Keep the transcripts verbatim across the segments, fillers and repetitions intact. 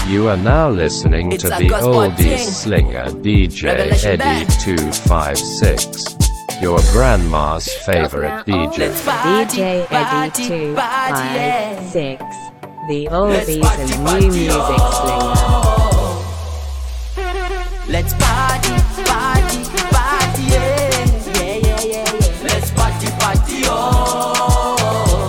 You are now listening It's to a the gospel oldies thing. slinger D J Revelation Eddie back. two five six, your grandma's favorite D J. D J Eddie two five six, the oldies and new music slinger. Let's party, party, party, yeah, yeah, yeah, yeah, yeah. Let's party, party, oh.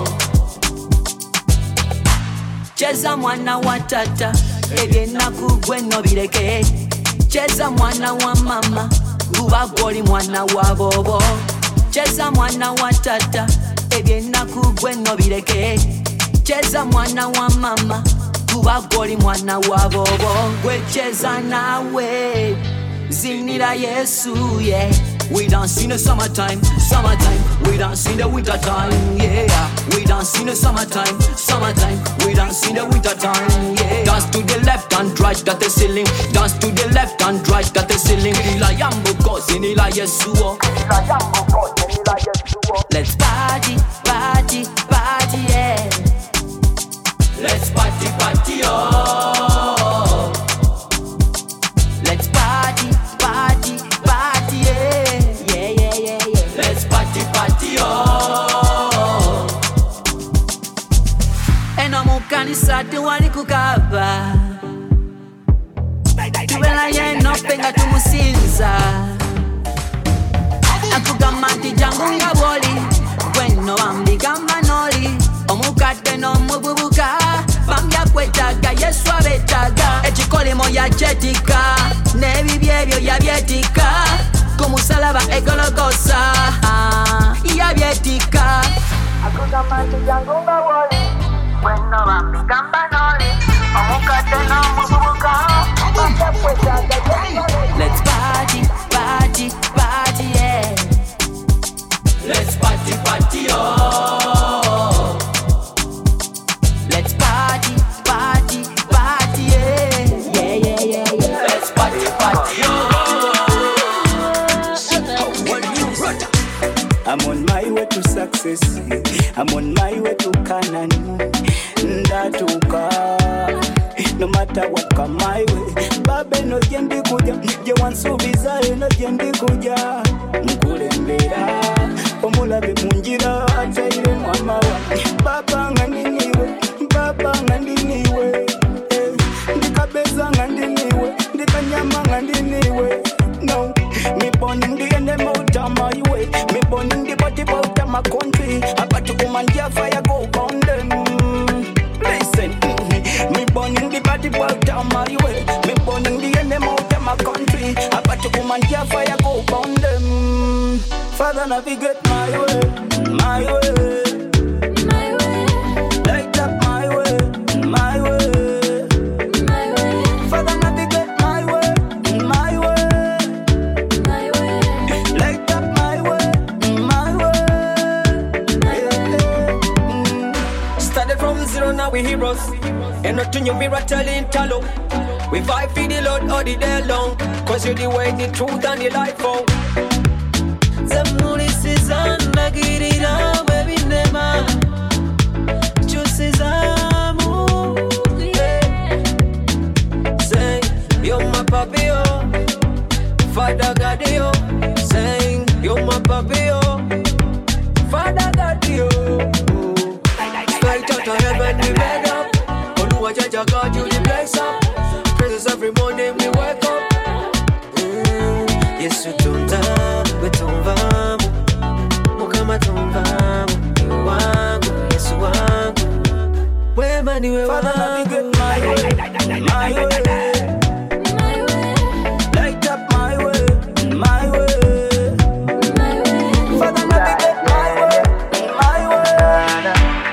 Cheza mwana wa tata, ebyenaku gwe no bireke. Cheza mwana wa mama, kuba goli mwana wa bobo. Cheza mwana wa tata, ebyenaku gwe no bireke. Cheza mwana wa mama, kuba goli mwana wa bobo. Gwe cheza nawe, zinira Yesu, yeah. We dance in the summertime, summertime. We dance in the wintertime, yeah. We dance in the summertime, summertime. We dance in the wintertime, yeah. Dance to the left and right at the ceiling. Dance to the left and right at the ceiling. Ila yambo kozi nila Yesu. Let's party, party, party, yeah. Let's party, party, oh. Let's party, party, party, yeah. Yeah, yeah, yeah, yeah. Let's party, party, oh. Eno mukanisa tuwali kukaba. Tubela yeno penga tumusinza. Akugamba nti jangu nga bwoli. Gweno bambigamba noli. Omukadde n'omububuka bambya kwetaaga Yesu abetaaga ekikolimo yakyetika n'ebibi ebyo yabyetika ku musalaba egologosa yabyetika akugamba nti jangu nga bwoli bwenno bambigamba noli omukadde n'omububuka bambya kwetaaga Yesu. Let's party, party, party, yeah. Let's party, party, oh. Let's party, party, party, yeah. Yeah, yeah, yeah, yeah. Let's party, party, oh. I'm on my way to success. I'm on my way to Canaan. Ndatuka. No matter what come my way. Babe no jendi kuja. Je wansubiza no jendi kuja. Mkulembera. Omulabe munjira ataire mama wa. Baba ngandiniwe. Baba ngandiniwe. Ndikabeza ngandiniwe. Ndikanyama ngandiniwe. No. Me born in the end out of my way. Me born in the body out of my country. About to come and get fire go on them. Listen, me born in the body out of my way. Me born in the end out of my country. About to come and get fire go on them. Father navigate my way, my way, my way. Light up my way, my way, my way. Father navigate my way, my way, my way. Light up my way, my way, my way. Started from zero, now we heroes. And not to new mirror telling talo. We vibe for the Lord all the day long. Cause you're the way, the truth and the life out. Zamuri sizana girira webi nema Chusizamu Say, you're my papi, oh Father God, oh Saying, you're my papi, oh Father God, oh Straight out of heaven, we made up Oluwa Jaja God, you the place up Praises every morning, we wake up mm, Yes, you don't die Tumvamu, mukama tumvamu, ni wangu, Yesu wangu, wema ni we wangu. Father navigate my way, my way, my way. Light up my way, my way, my way. Father navigate my way, my way.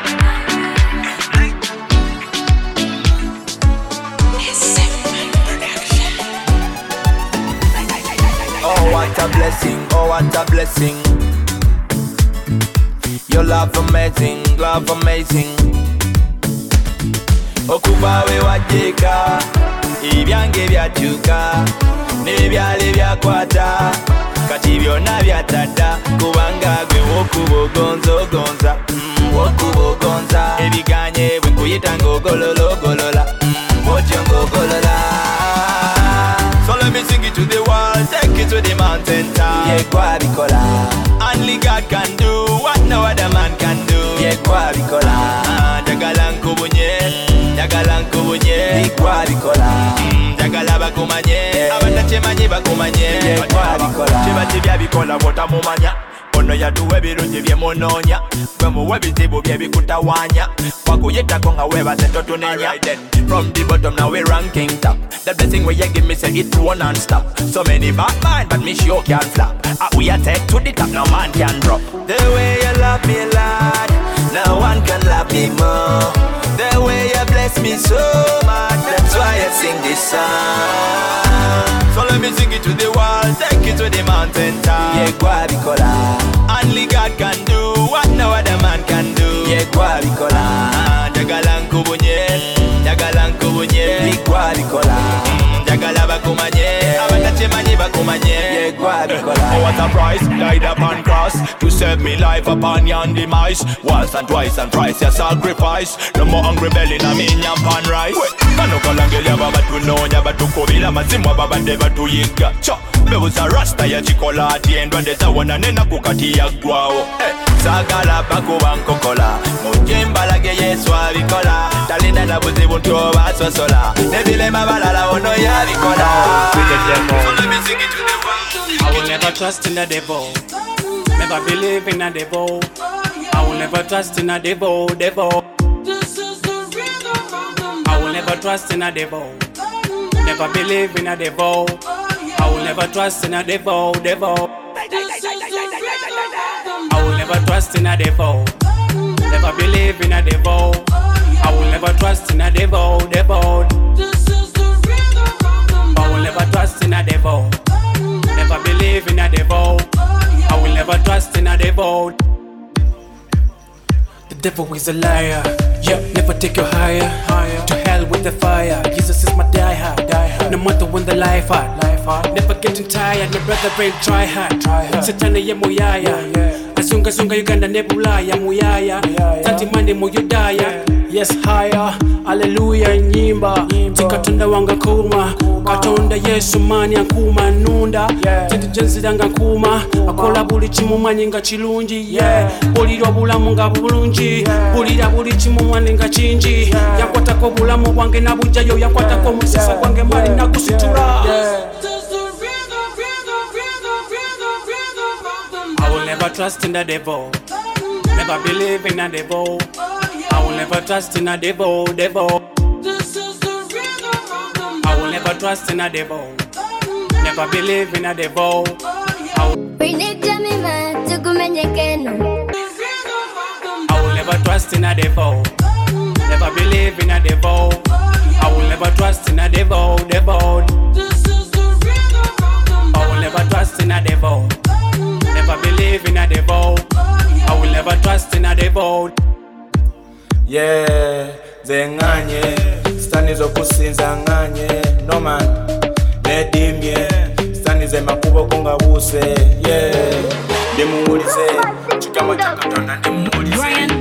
Oh, what a blessing, oh, what a blessing. Your love amazing, love amazing. Okuba we wajeka, ibyange byachuka, nebyale byakwata, kati byonna byatadda, kubanga gwe wokubogonzo gonza, mm, wokubogonza, ebiganye bwe nkuyita ng'ogololo golola, mm, bw'otyo ng'ogolola. mountain top. Yeah, kwa bikola. Only God can do what no other man can do. Yeah, kwa bikola. Jagala nkubunye, jagala nkubunye. Kwa bikola. Jagala bakumanye, abanda chemanye bakumanye. Yeah, kwa bikola. Chiba chibya bikola bota mumanya. Ono yaduwe birungi byemunonya. Gwe muwe bizibu byebikutawanya. Wakuyitako nga webaze totunenya. From the bottom now we ranking top. The blessing where you give me say it flow non-stop. So many bad mind but me sure can flop. uh, We are take to the top, no man can drop. The way you love me Lord, no one can love me more. The way you bless me so much, that's why I sing this song. So let me sing it to the world, take it to the mountain top. Yeah, kwa bikola. Only God can do what no other man can do. Yeah, kwa bikola. Jagala nkubunye, jagala nkubunye. Kwa bikola. Jagala bakumanye, abanda chemanye bakumanye. Yeah, kwa bikola. Oh, what a price, died upon cross to save me life upon yon demise. Once and twice and thrice your sacrifice. No more hungry belly na minya pan rice. Kano kalangelia baba tunonya batukobila mazimwa baba deva tuyiga. Cha, mebuza rasta ya chikolati endwandeza wana nena kukati ya gwao. Eh, sagala bakuba nkokola. Mujimbalage Yesu abikola. Talinda na buzibu ntoba sosola. Nebile mabalala ono ya bikola. So let me sing it to the world. I will never trust in the devil. Never believe in a devil. I will never trust in a devil, devil. This is the rhythm of the I will never trust in a devil. Never believe in a devil. I will never trust in a devil, devil. I will never trust in a devil. Never believe in a devil. I will never trust in a devil, devil. This is the rhythm of the I will never trust in a devil. Never believe in a devil. I will never trust in a devil. The devil is a liar. Yeah, never take you higher. Higher. To hell with the fire. Jesus is my die hard. Die hard. No matter when the life hard. Life hard. Never getting tired. My brother brain try hard. Try hard. Satana ye muyaya. Yeah, yeah. Azunga zunga Uganda nebulaya muyaya. Tanti mande muyudaya. Yes higher. Hallelujah nyimba. Tikatunda wanga kuma. Katonda Yesu mani ankuma nunda. Tindi jenzidanga kuma. Akola buli chimu mani nga chilunji. Yeah. Bulirwa bulamu nga bulunji. Bulira buli chimu mani nga chinji. Yakwatako bulamu bwange na bujayo. Yakwatako musisa bwange mani na kusitura. I will never trust in the devil. Never believe in a devil. I will never trust in a devil, devil. This is the rhythm of the I will never trust in a devil. Never believe in a devil. I will, I will never trust in a devil. Never believe in a devil. I will never trust in a devil, devil. This is the rhythm of the I will never trust in a devil. Never believe in a devil. I will never trust in a devil. Yeah, zenganye stani zokusinza nganye no man nedimye stani ze makubo konga buse yeah demuulize chikama chakatonda demuulize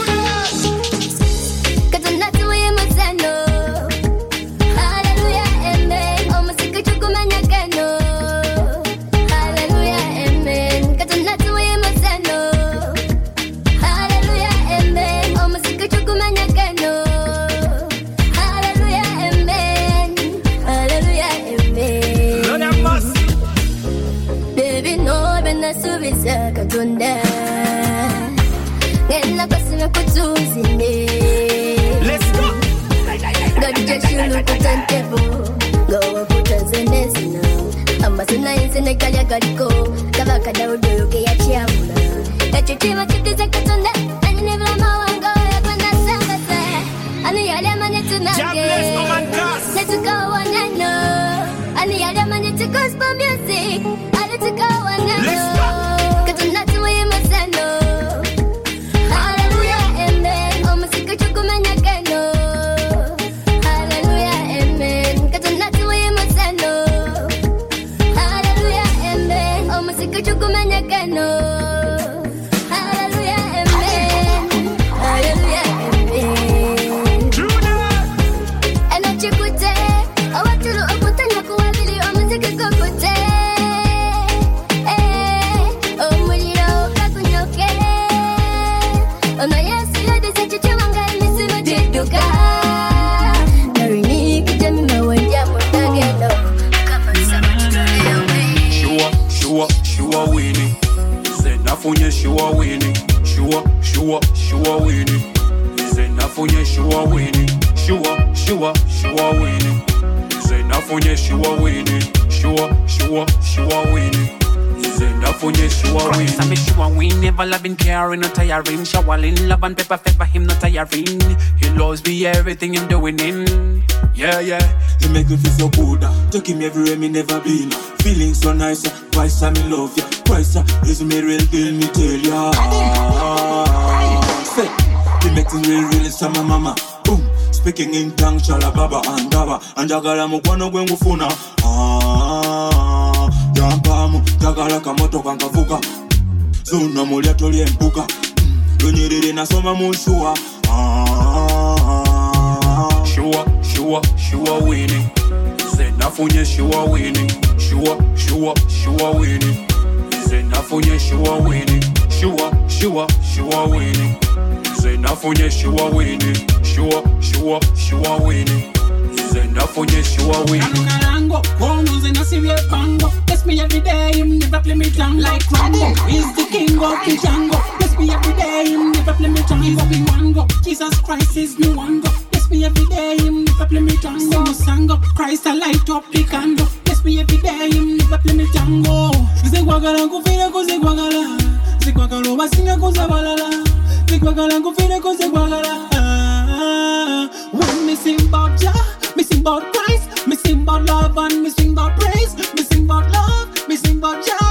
Katonda ngena kasina kutuzinde let's go gadje shulu kutantebo go kutanzanezina ambasina insene kaya galiko kabaka daudo yoke ya chiamuna echitima chitiza Katonda ani nevla mawanga ya kwenda sambata ani yale manetu nange let's go wanano ani yale manetu gospel music let's go wanano sure, sure, sure winning. Nafunye sure winning. Sure, sure, sure winning. Nafunye sure winning. I miss sure win, never loving, caring, not tiring. Showering, love and pepper, pepper, him not tiring. He loves me, everything I'm doing in. Yeah, yeah. He make me feel so good. Take him everywhere me never been. Feeling so nice. Twice I me love ya. Twice is me real deal, me tell ya. Say, he make me real, real, some mama. Boom. Speaking in tongue, shalababa and daba. And jagala mukwana gwengu funa. Ah, yampamu, jagala kamoto kankavuka. Zuna mulia tolie mpuka. Lunyiriri nasoma mushua. Ah, sure, sure, sure winning. Say nafunye sure winning. Sure, sure, sure winning. Say nafunye sure winning. Sure, sure, sure winning. Say nafunye sure winning. Sure, sure, sure winning. Say nafunye sure winning. Karango, Konos and a serious bango. Bless me every day, him never play me down like Rambo. He's the king of the jungle. Bless me every day, him never play me down. He's a big mango. Jesus Christ is new wango. Bless me every day, him never play me down. Sing a sango. Christ I light up the candle. Bless me every day, him never play me tango. Zegwagala kufira ko zegwagala. Zegwagala basinga ko zabalala. Zegwagala kufira ko zegwagala. When me sing about Jah, me sing about Christ, me sing about love and me sing about praise, me sing about love, me sing about Jah.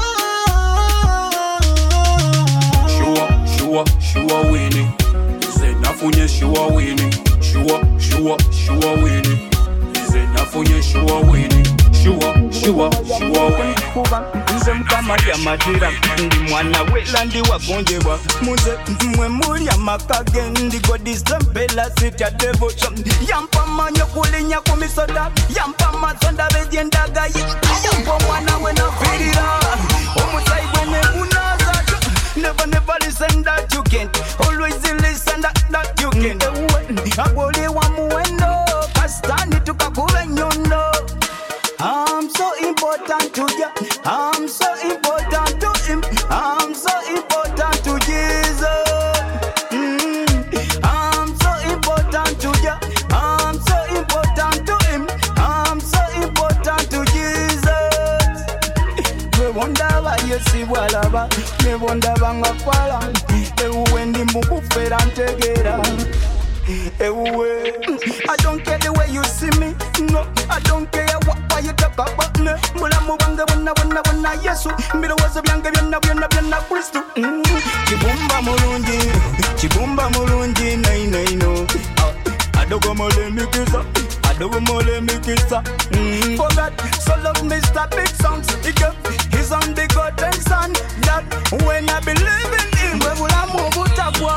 Sure, sure, sure winning. Say nafunye sure winning. Sure, sure, sure winning. Say nafunye sure winning. Sure, sure, sure winning. Nze mukama lya matira ndi mwana welandi wagonjebwa muze mwe muli amakage ndi godisempela sitya devotion yampa manyo kulinya kumisoda yampa mazonda bedyendaga yampa mwana we nafirira omusai gwene unaza never never listen that you can't always listen that, that you can't agoli wa muwendo kastani tukakule nyondo. I'm so important to you. I'm so important to him. I'm so important to Jesus. Mm. I'm so important to you. I'm so important to him. I'm so important to Jesus. Me wonder why you see walaba. Me wonder banga kwala. Ewe ndi mukufera ntegera. Ewe, I don't care the way you see me. No, I don't care what why you talk about me. Mulamu banga wana wana wana Yesu. Mira waza byanga byana byana byana Kristo. Chibumba mulungi, chibumba mulungi nay nay no. Adogo mole mikisa, adogo mole mikisa. For that, so love Mister Big Songs. He gave his on the God and Son. That when I believe in him, we mulamu butabwa.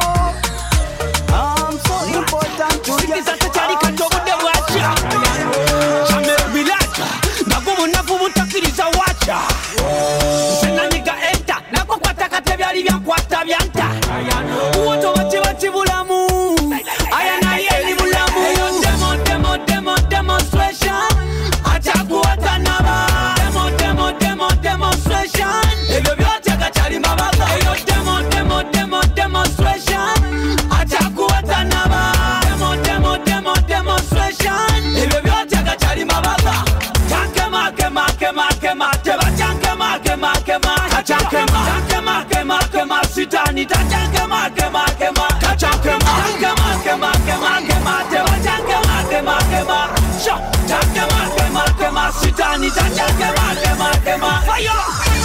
I'm so important to you. Sikisa tachari katobude wacha. Chame bilacha. Nagumu nafu mutakiriza wacha. Sena nika enta. Nako kwa takate byali byankwata byanta. Uwoto wachi wachi bulamu. Ayana yeli bulamu. Demo demo demo demonstration. Achakuwata naba. Demo demo demo demonstration. Ebyo byote kachari mabaga. Demo demo demo demonstration. Achakuwata naba. Demo demo demo demonstration. Ebyo byote kachari mabaga. Chanke ma ke ma ke ma ke ma. Teba chanke ma ke ma ke ma. Chanke ma chanke ma ke ma ke ma. Sitani ta chanke ma ke ma ke ma. Chanke ma chanke ma ke ma ke ma ke ma. Teba chanke ma ke ma ke ma. Sho chanke ma ke ma ke ma. Sitani ta chanke ma ke ma ke ma. Fire!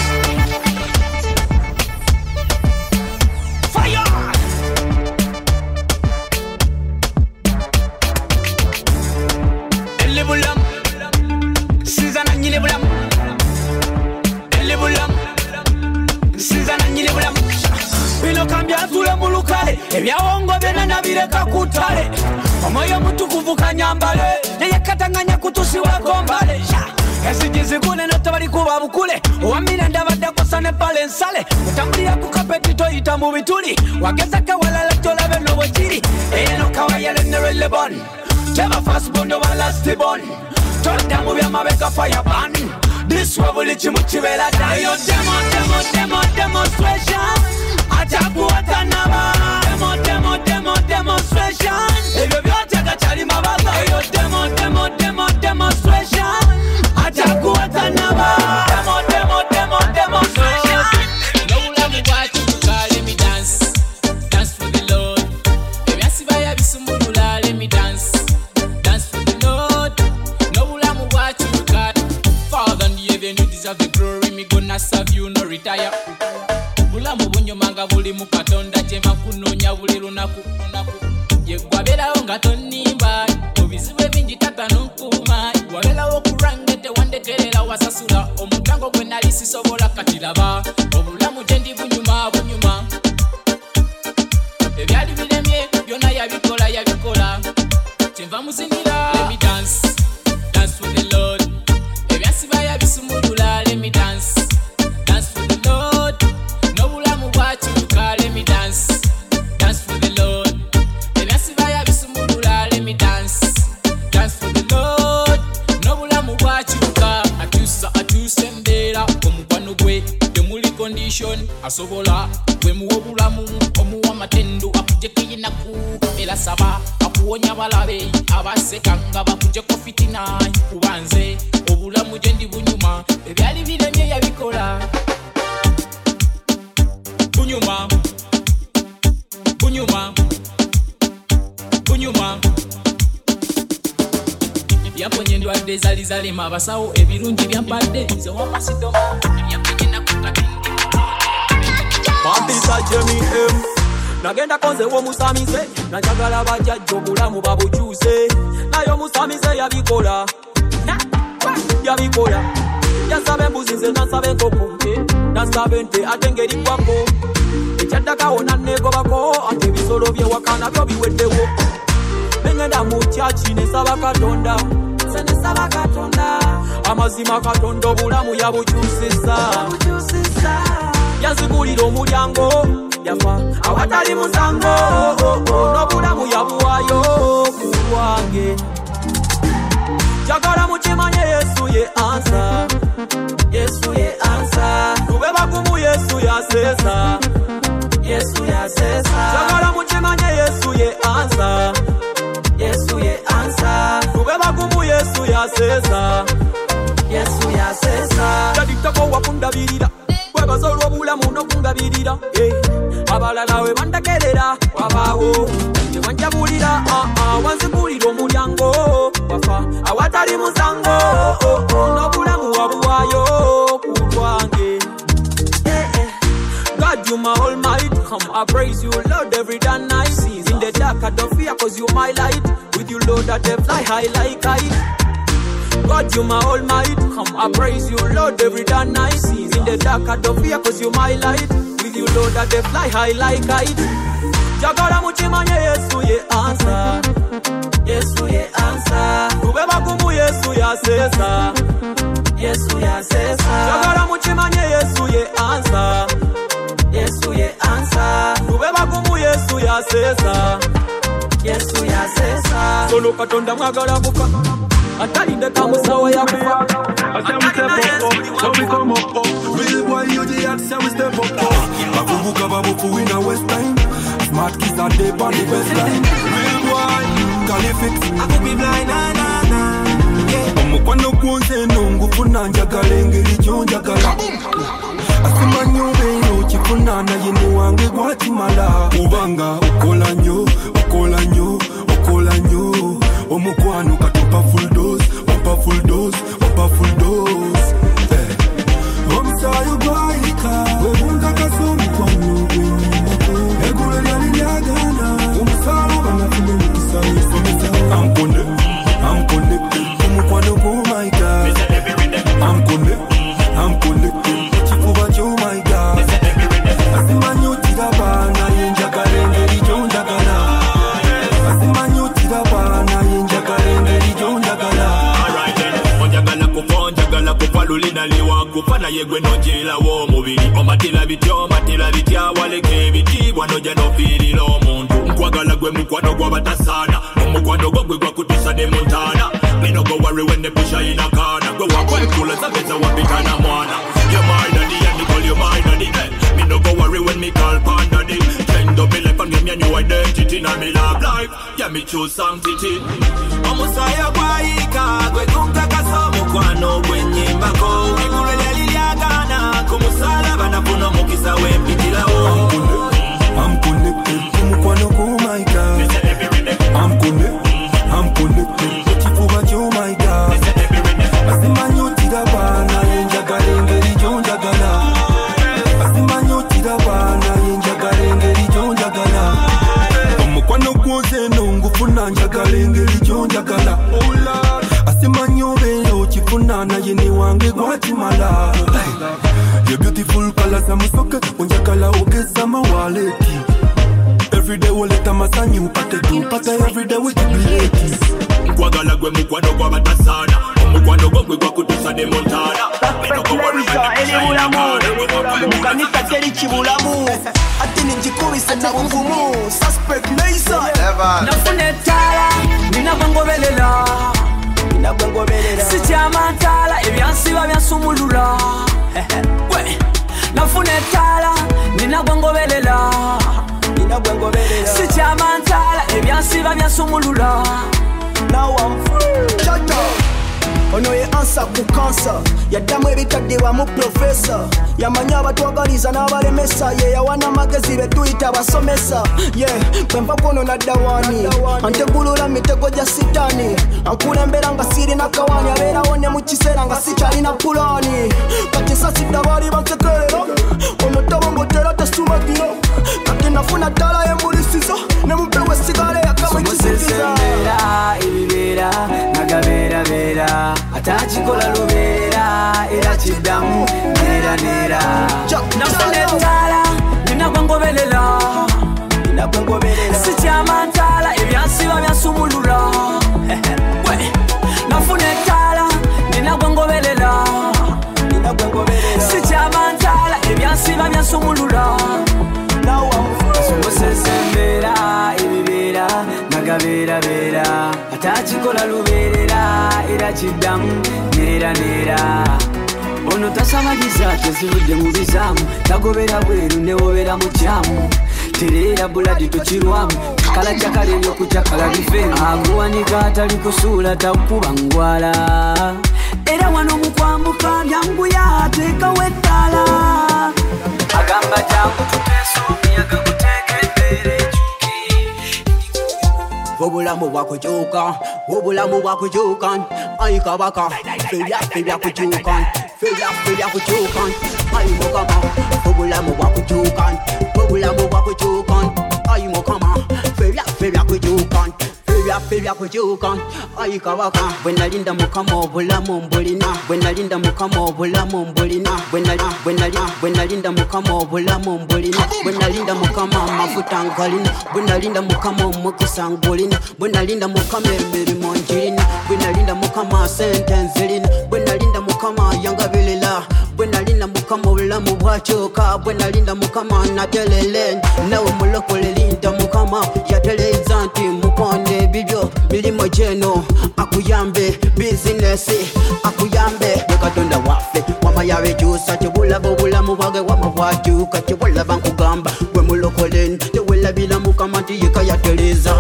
Fire! Elibulam, Susanna Nilibulam. Elibulam, Susanna Nilibulam. Bino kambya tule mulukale, ebyawongo byonna nabireka kutale. Omwoyo mutukuvu kanyambale, neyekatanganya kutusiwako mbale. Esigizi kune notobali kuba bukule, owamira ndabadde kosane pale nsale. Mutambulira ku kapeti toyita mu bituli, wagezako walala tolabe no bwekiri. Eno kawayale ne relebon, teba fast bondo wa last born. Tolda mu byamabega fire ban. This way buli kimu kibeera dda. Eyo demo demo demo demonstration. Achakuwata naba. Demo demo demo demonstration. Ebyo byote kachali nsanga buli mu Katonda kye nkunoonya buli lunaku lunaku ye gwaberawo nga tonnimba mu bizibu ebingi tata n'onkuuma waberawo okulwange tewandekerera wasasula omutango gwe nali sisobola katiraba obulamu gye ndi bunyuma bunyuma ebyali biremye byonna yabikola yabikola kyenva muzinira let me dance dance with the Lord ebyasiba yabisumulula let me dance dance with the Lord n'obulamu bwakyuka let me dance dance with the Lord ebyasiba yabisumulula let me dance dance with the Lord n'obulamu bwakyuka akyusa akyusa embeera omukwano gwe temuli condition asobola gwe muwa obulamu omuwa amatendo akujekeyinaku era saba akuwonya balabe abasekanga bakujeko fitina kubanze obulamu gye ndi bunyuma ebyali biremye yabikola bunyuma bunyuma bunyuma byamponye endwadde zali zalema abasawo ebirungi byampadde nze wapasidomo byamponye nakukati Wampisa Jemmy M nagenda konze wo musamise najagala bajjajja obulamu babukyuse nayo musamise yabikola yabikola yasaba embuzi nze nasaba enkoko nasaba ente ate ngeri kwako ekyaddakawo nanneegobako ate ebisolo byewaka nabyo biweddewo nengenda mu kyachi nesaba katonda se nesaba katonda amazima katonda obulamu yabukyusisa yazigulira omulyango yafa awatali musango n'obulamu yabuwaayo ku lwange kyagala mukimanye yesu ye ansa yesu ye ansa tube bagumu yesu yaseesa yesu yaseesa kyagala mukimanye yesu ye ansa yesu ye ansa tube bagumu yesu yaseesa yesu yaseesa yadittako wakundabirira webazoolwa obulamu n'okungabirira abalala we bandagerera wabaawo tewanjabulira wanzigulira omulyango wafa awatali musango n'obulamu wabuwaayo ku lwange God, you my almighty, come I praise you, Lord, every day and night. In the dark I don't fear, cause you my light. With you, Lord, I dey fly high like kite. God, you my almighty, come I praise you, Lord, every day and night. In the dark I don't fear, cause you my light. With you, Lord, I dey fly high like kite. Jagala muchimanye yesu ye answer, yesu ye answer. Tube bagumu yesu ya sesa, yesu ya sesa. Jagala muchimanye yesu ye answer, yesu ye answer. Tube bagumu yesu ya sesa, yesu ya sesa. Solo katonda mwagala buka, atalinde kamusawa ya kufa. I say we step up, up, so we come up, up. Real boy, you the hot, say we step up, up. Babuka babuku in a West Time. Smart kids are deep on the best line. Real boy, call it fix. I could be blind, na na na. Omukwano gwonse nongufuna njagala engeri gyonjagala. Asima nyobe ino kifuna naye ne wange gwakimala. Kubanga okola nnyo, okola nnyo, okola nnyo. Omukwano katupa full dose, opa full dose, opa full dose. Eh. Omusayo gwayika, webunga kasomi kwano gwenyimako. Egule lyali lyagana, omusalaba nafune mukusayo somusayo. I'm connected, I'm connected, omukwano go my God. I'm connected, I'm connected, chifuba kyo my God. Asimanyo tirabana yenjagala engeri gyonjagala. Asimanyo tirabana yenjagala engeri gyonjagala. Alright then, onjagala kufa onjagala kufa lulina liwa kufa naye gwe nojela w'omubiri. Omatira bityo omatira bitya waleke ebitibwa noja nofiirira omuntu. Nkwagala gwe mukwano gw'abatasaana, omukwano gwo gwe gwakutisa ne Montana. Me no go worry when they push in a corner. Go walk well cool as a bit of wapita na mwana. You're my daddy and me call you my daddy. Eh. Me no go worry when me call pan daddy. Change up me life and give me a new identity. Now me love life, yeah me choose sanctity. Omusaya gwayika, gwe kumtakasa mukwano gwenyimako. Egule lyali lyagana, kumusalaba nafuna omukisa w'empitirawo. I'm connected, omukwano go my God. I'm connected, I'm connected, chifuba kyo my God. Asimanyo tirabana yenjagala engeri gyonjagala. Asimanyo tirabana yenjagala. njagala asimanyo belo chifuna na yini wange gwachimala your beautiful colors amusoke unjagala ogeza mawaleti everyday woleta masanyu pate tu pate everyday with jubileti kwagala gwe mukwano kwa batasana mukwano gwe gwa kutusa de montana Perfect Laser, ele bulamu mukanita teri kibulamu ati ninjikubise na buvumu Suspect Laser nafune tala ninagwangobelela ninagwangobelela sityamantala ebyansiba byansumulula we nafune tala ninagwangobelela ninagwangobelela sityamantala ebyansiba byansumulula now I'm free shut up ono ye ansa ku cancer yaddamu ebitaddewa mu professor yamanya abatwagaliza n'abalemesa ye yawana amagezi be tuyita abasomesa ye bwenva kono naddawani antegulula mitego gya sitani ankulembera nga sirina kawani abeerawo ne mu kiseera nga sikyalina pulani kati sasidda baali bansekerera ono tabongotera tesumagira kati nafuna ddala y'embulisizo ne mumpewo esigala eyakamu ekisikiza ibibeera nagabeerabeera atachikola lubeera era kiddamu neera neera nafuna ettala ninagwangobelela sikyamantala ebyansiba byansumulula we nafuna ettala ninagwangobelela sikyamantala ebyansiba byansumulula sembera ibibeera nagabeerabeera atachikola lubeerera era kiddamu neera neera ono tasabagiza tezivudde mu bizaamu tagobera bweru newobera mu kyamu tereera buladi tokirwamu kala kyakala ebyokukyakala bifeemu aguwanika atali kusuula takuba ngwala era wano mu kwambuka byanguya ateekawo ettala agamba jangu tuteesa omuyaga guteekendere obulamu bwakujuka obulamu bwakujuka ayi kabaka febyafe byakujuka febyafe byakujuka ayi mukama obulamu bwakujuka obulamu bwakujuka ayi mukama febyafe byakujuka febyafe byakujuka ayi kabaka bwe nalinda mukama obulamu mbulina bwe nalinda mukama obulamu mbulina bwe nalinda bwe nalinda mukama obulamu mbulina bwe nalinda mukama amafuta ngalina bwe nalinda mukama omukisa ngulina bwe nalinda mukama emirimo njirina bwe nalinda mukama sente nzirina bwe nalinda mukama yangabirira bwe nalinda mukama obulamu bwakyuka bwe nalinda mukama natelele nawe mulokole linda mukama yateleza nti mukonde bibyo milimo gyeno akuyambe bizinesi akuyambe katonda waffe wamayawe kyusa tebulaba obulamu bwage wama bwakyuka tebulaba nkugamba gwe mulokole tewelabira mukama nti yeka yateleza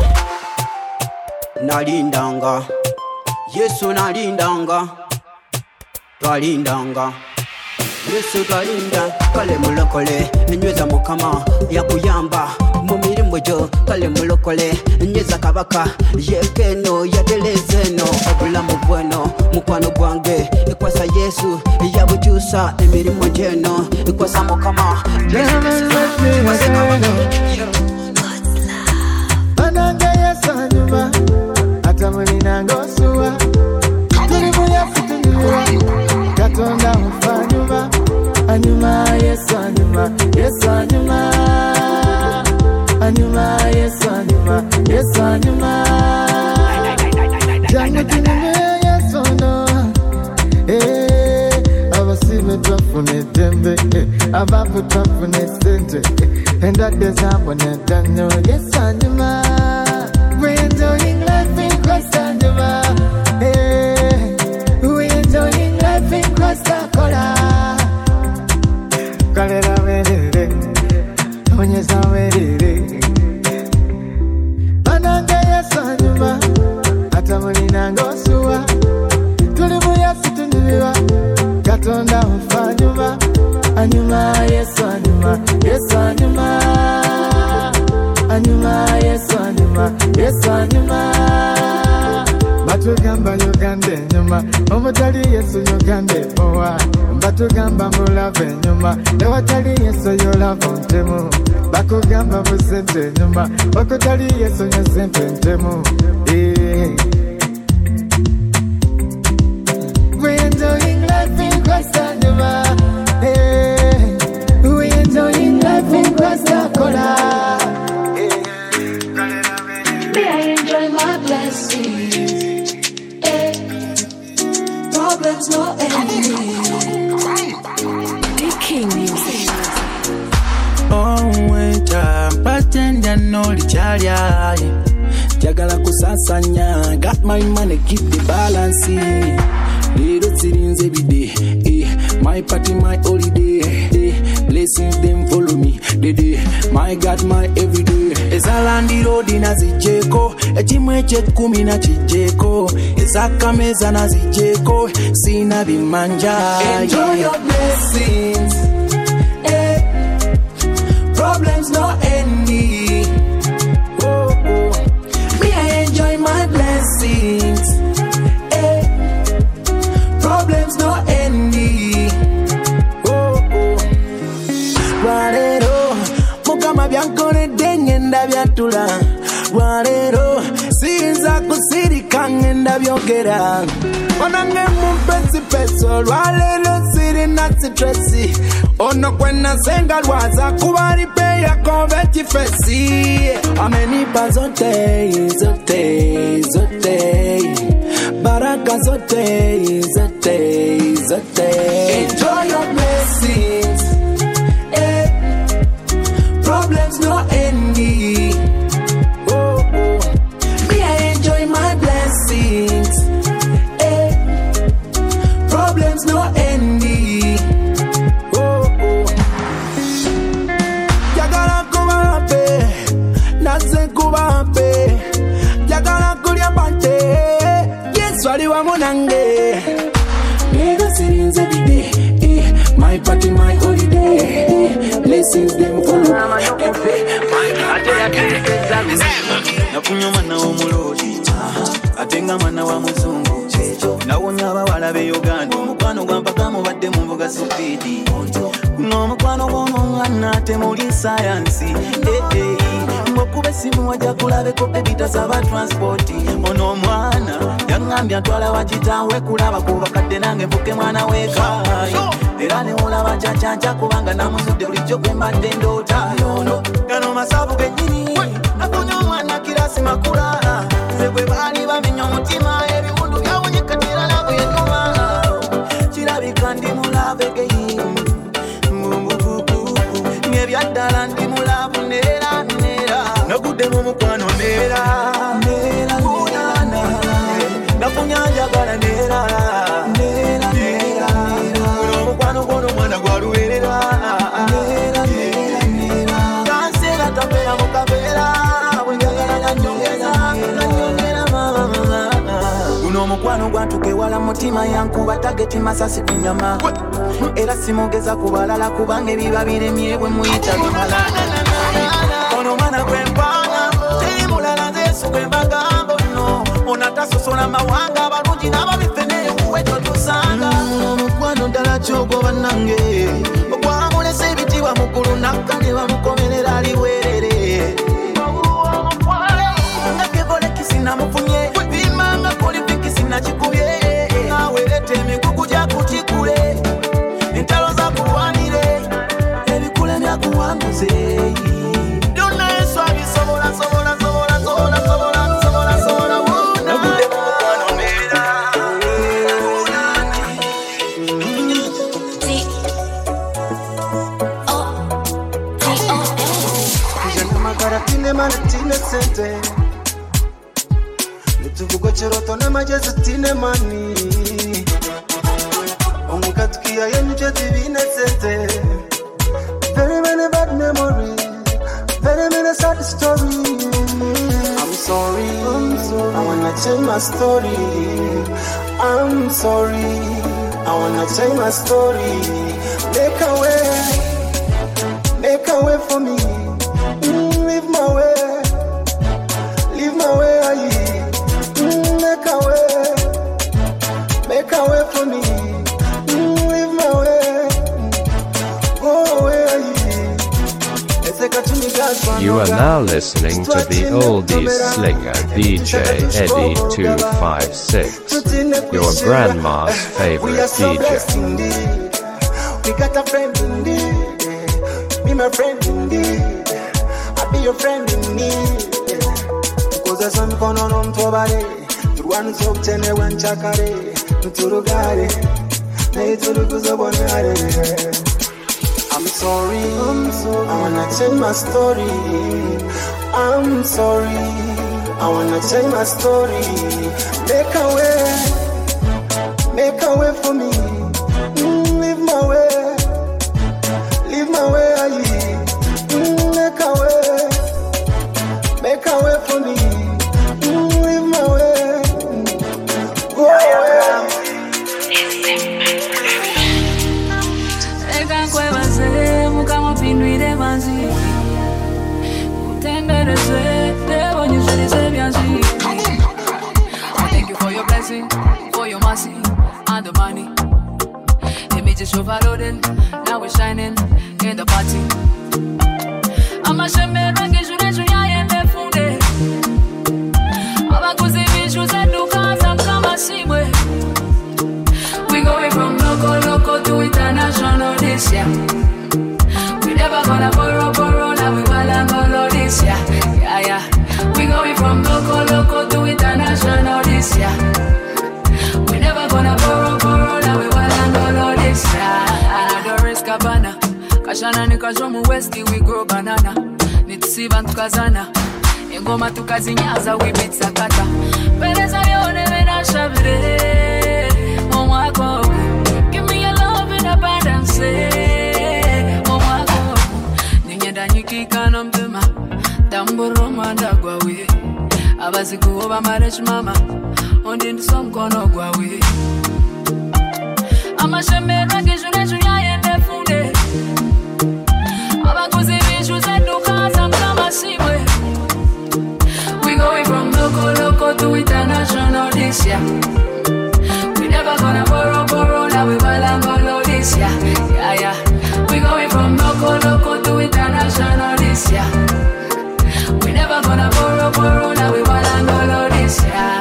nalindanga Yesu nalindanga twalindanga Yesu twalinda kale mulokole enyweza mukama yakuyamba mu mirimu gyo kale mulokole enyweza kabaka yekeno yatelezeno obulamu bweno mukwano gwange ekwasa Yesu yabukyusa emirimu gyeno ekwasa mukama Ananga Yesu anyuma atamulinanga osuwa tuli muyafutunyuwa katonda mufanyuma anyuma Yesu anyuma Yesu anyuma anyuma Yesu anyuma Yesu anyuma jangu tunyume Yesu no eh abasibe twafune dembe eh abafu twafune sente eh endade zabone danyo Yesu anyuma we enjoying life in Christ anyuma eh we enjoying life in Christ akola kalera merere onyeza merere ananga Yesu anyuma atamulinanga osuwa tuli muyafu tunyumiwa katonda mufanyuma anyuma Yesu anyuma Yesu anyuma anyuma Yesu anyuma Yesu anyuma batugamba Uganda enyuma omutali Yesu Uganda epowa batugamba mulava enyuma newatali Yesu yolava ntemu bakugamba busente enyuma okutali Yesu nyesente ntemu njagala kusasanya. Got my money, keep the balance. Little sitting every day. Eh. My party, my holiday. Eh. Blessings them follow me. They day. My God, my everyday. Ezalandi road na zijeko. Echimwe chekumi na chijeko. Ezakameza na zijeko. Sina bimanja. Enjoy your blessings. Eh. Problems no ending. Oh, oh. Me I enjoy my blessings. Eh. Problems no ending. Oh, oh. Guarero, mukama byankole denye ndabyatula. Guarero, sinza kusirika ngenda byogera. Onange mumpesi peso, lwalero siri nasi tresi. Ono kwena senga lwaza kubari peya konveti fesi. Amenipa zote, zote, zote. Baraka zote, zote, zote. Enjoy your blessings. Eh. Problems no ending. Oh, oh. Me I enjoy my blessings. Eh. Problems no ending. Oh, oh. Jagala kuba happy, naze kuba happy. Jagala kulia bante, yes wali wa monange. Nigga sitting every day. Eh. My party, my holiday. Eh. Blessings them follow. Nakunywa mwana w'omulodi atenga mwana wa muzungu nawonya abawala be Uganda omukwano gwampaka mubadde mu mbuga supidi kuno omukwano gw'omwana temuli sayansi ng'okuba essimu wajja kulabeko ebitasaba transporti ono omwana yaŋŋambye atwala wakitaawe kulaba ku bakadde nange mpuke mwana weekaayi era ne mulaba cancanca kubanga namuzudde bulijjo gwe mbadde ndoota yono gano masavu gennyini nakunywa omwana kirasi makula nze bwe baali bamenya omutima ebiwundu byawonyekatira nabo yenuma kirabika ndi mulabe geyi mumbukuku ng'ebyaddala ndi mulabu neera neera nagudde mu mukwano neera neera neera nakunya njagala neera neera neera omukwano gwono omwana gwaluweerera neera neera neera kanseera tabeera mu kabeera bwenjagala nanyongera nanyongera mama guno omukwano gwatuke wala mutima yankuba tageti masasi ku nyama era simugeza ku balala kubanga ebiba biremye bwe muyita bimala ono mwana gwempanga teri mulala nzesu gwe mbagamba nno onatasosola mawanga abalungi n'ababifene kuweto tusanga omukwano ddala kyogoba nange okwamulesa ebitibwa mukulu nakkane bamukomerera ali bwerere nga kebolekisi namufunye bimanga kolipikisi nakikubye awerete emigugu gyakutikule entalo zakulwanire ebikule byakuwanguze byonna yesu abisobola sobola sobola sobola sobola sobola sobola wona Tine mani tine sente Nituvugo chiroto na majezu tine mani Omukatukia yenyu cheti vine sente Very many bad memories Very many sad stories I'm sorry, I'm sorry I wanna change my story I'm sorry I wanna change my story Make a way Make a way for me Leave my way, leave my way, aye. Mm, make a way, make a way for me. Mm, leave my way, go away, aye. You are now listening to the oldies slinger D J Eddie two five six, your grandma's favorite D J. We got a friend indeed, be my friend indeed. Be your friend in need. Because there's some fun on Tobare. To one soap, ten, one chakare. To Rugare. Nay to Ruguzabonare. I'm sorry. I'm sorry. I wanna change my story. I'm sorry. I wanna change my story. Make a way, make a way for me. Mm, leave my way, leave my way, aye. Mm, make a way, make a way for me. Mm, leave my way, mm, go away. Eka kweba se mukama pinduire banzi. Tendereze debo nyushirize byanzi. Thank you for your blessing, for your mercy, and the money. Images overloaded, now we're shining in the party. I'm a shemera ngijune junya yende funde. Abakuzi bishu zetu kaza kama simwe. We going from local, local to international this year. We never gonna borrow, borrow, now we wanna go this year. Yeah, yeah. We going from local, local to international this year. We never gonna borrow, borrow, now we wanna go this year. Another risk cabana. Kashana ni kajomu westi, we grow banana. Nitusiba tukazana. Engoma tukazinyaza, we beat sakata. Pereza yone mena shabire. Omwako, give me your love in abundance. Omwako, ninyenda nyikika na mtema. Tamburo manda gwawe. Abazi kuoba marriage mama. Ondi ndiso mkono gwawe. Amashemera ngijune junya yende funde. Abakuzi bishu zetu kaza mkama simwe. We going from local, local to international this year. We never gonna borrow, borrow, now we balangolo this year. Yeah, yeah. We going from local, local to international this year. We never gonna borrow, borrow, now we balangolo this year.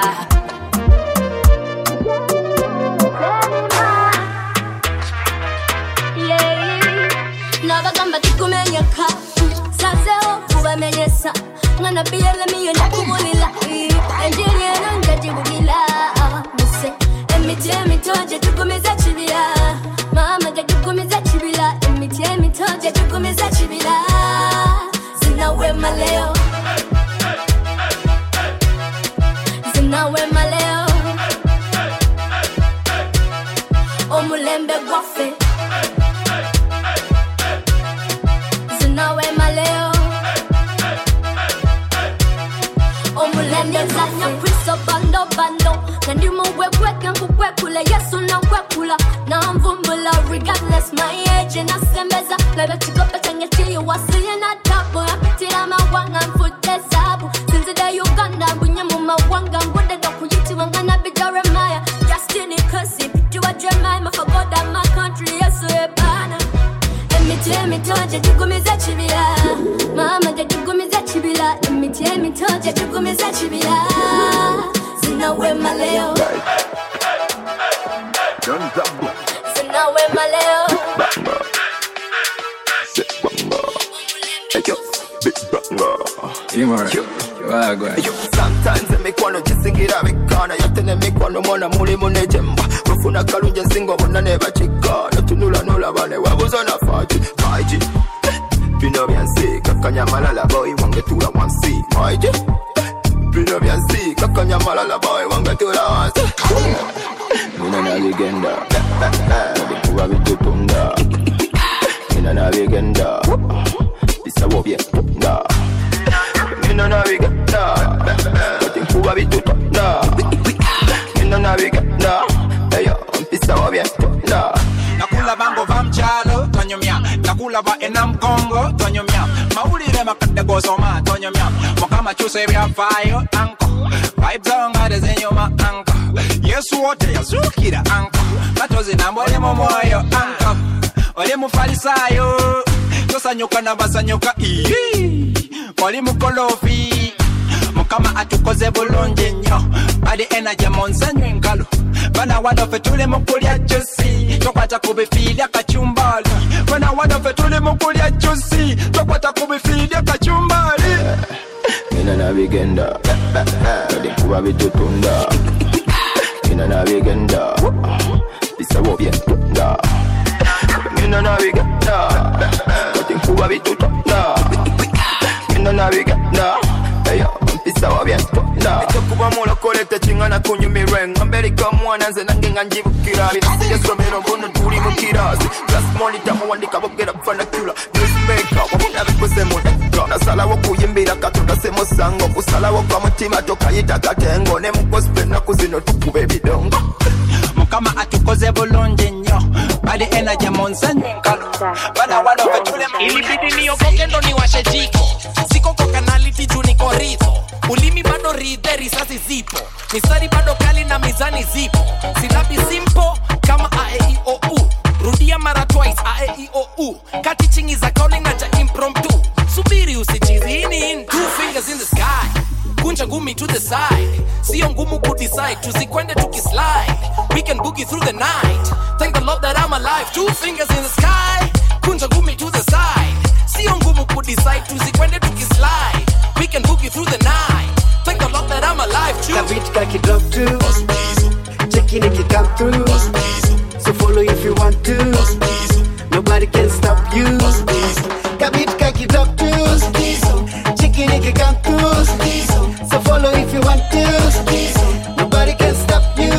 Nabagamba tukumenyeka saseo kubamenyesa ngana biyele miyo nakubulila enjiri enanga jibugila muse emiti emitoje tukumiza chibila mama tukumiza chibila emiti emitoje tukumiza chibila zinawe maleo zinawe maleo omulembe gwafe zinawe maleo omulende zanya kristo bando bando nandi muwe kweka kukwekula yesu na kwekula na mvumbula regardless my age and asembeza lebe chikopa changeti wasiye na tabu apitira mawanga mfute sabu since the Uganda bunye mu mawanga ngode dokuyiti wangana bi Jeremiah Justin Kasi pitiwa Jeremiah mafagoda my country yesu ebana emiti emitoje tukumiza chibila mama tukumiza chibila emiti emitoje tukumiza chibila zinawe maleo zinawe maleo Sometimes emikwano gisigira bikana yatene mikwano mwana muli munejemba bafuna kalunje nsingo bonna ne bakikana tunula nula bane wabuza na faji faji bino byansi kakanya malala boy wange tula wansi faji bino byansi kakanya malala boy wange tula wansi mina na legenda bikuba bitutunda mina na legenda bisawo byetunda mina na legenda bikuba bitutunda mina na legenda eyo bisawo byetunda nakula bango vamchalo tonyomya nakula ba enam Congo tonyomya maulire makade gozoma tonyomya mokama chuse bya fayo anko vibes on gade zenyoma anko yesu wote yazukira anko batozi nambole mu moyo anko ole mu farisayo tosanyuka na basanyuka ii oli mu kolofi mukama atukoze bulungi nnyo bali energy monsanyo engalo bana wano fe tuli mu kulya juice tokwata kubifilia kachumbali bana wano fe tuli mu kulya juice tokwata kubifilia kachumbali mina na bigenda bali kuba bitutunda mina na bigenda bisawo byentunda mina na bigenda bali kuba bitutunda mina na bigenda eyo bisawa byantonda ekyokuba mulokole tekingana kunyumirwe ngambirika mwana nze nange nga njibukira binsi yesomero mbono tuli mu kirasi class monitor muwandika bogera vernacular newsmaker wabona bikoze mu nekka nasalawo kuyimbira katonda semusango kusalawo kwa mutima tokayita katengo ne mu gospel naku zino tukuba ebidongo mukama atukoze bulungi nnyo bali energy monsenyekalo bana wano betule ilibidi niokoke ndo niwashe jiko siko kwa kanaliti juu niko ritho ulimi bado ridhe risasi zipo mistari bado kali na mizani zipo silabi simpo kama a e i o u rudia mara twice a e i o u kati chingi za calling na ja impromptu subiri usichizi in two fingers in the sky kunja ngumi to the side sio ngumu kudecide tusikwende tukislide we can boogie through the night thank the Lord that I'm alive two fingers in the sky kunja ngumi to the side sio ngumu kudecide tusikwende tukislide we can boogie through the night thank the Lord that I'm alive too kabit kaki drop to check in if you come through so follow if you want to nobody can stop you kabit kaki drop to check in if you come through so follow if you want to nobody can stop you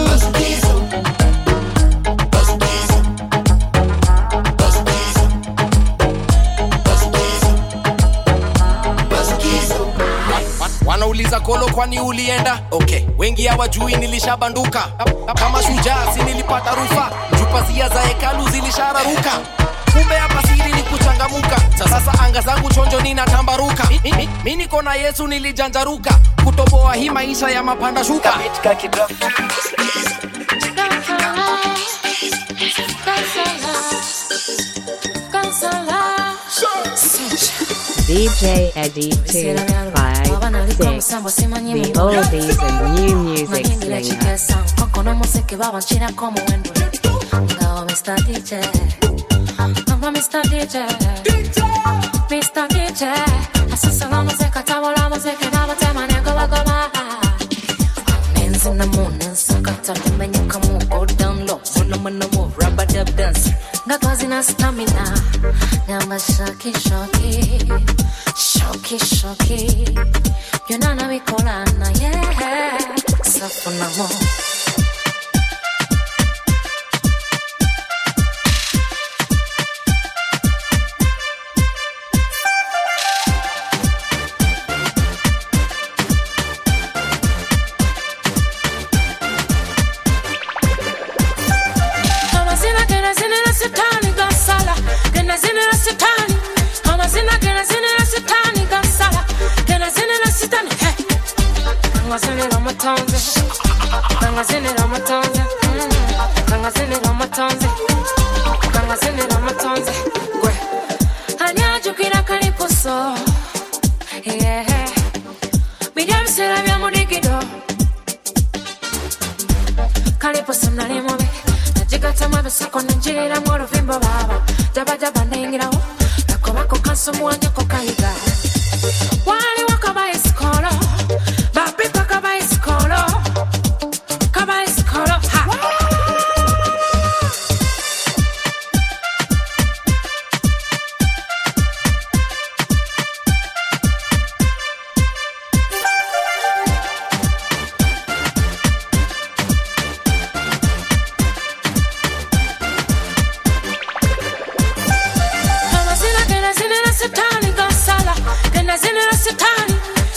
wanauliza kolo kwani ulienda okay wengi hawajui nilishabanduka kama shujaa si nilipata rufa jupazia za hekalu zilishararuka kumbe hapa siri ni kuchangamuka sasa anga zangu chonjo ninatambaruka mimi niko na Yesu nilijanjaruka kutoboa hii maisha ya mapanda shuka D J Eddie two five six, the oldies and new music slinger. Kono musiki baba nchina como wendo. Ngao Mister D J. Ngao Mister D J. Mister D J. Asasa la musika tabola musiki na batema ne goba goba. Men's in the morning, sakata lumenya kamu go down low. Solo mana move, rubber dub dance. Ngakwazi na stamina. Nyama shaki shaki. Shoki shoki. Yonana mikolana, yeah. Safuna mo.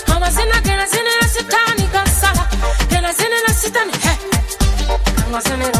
Hey,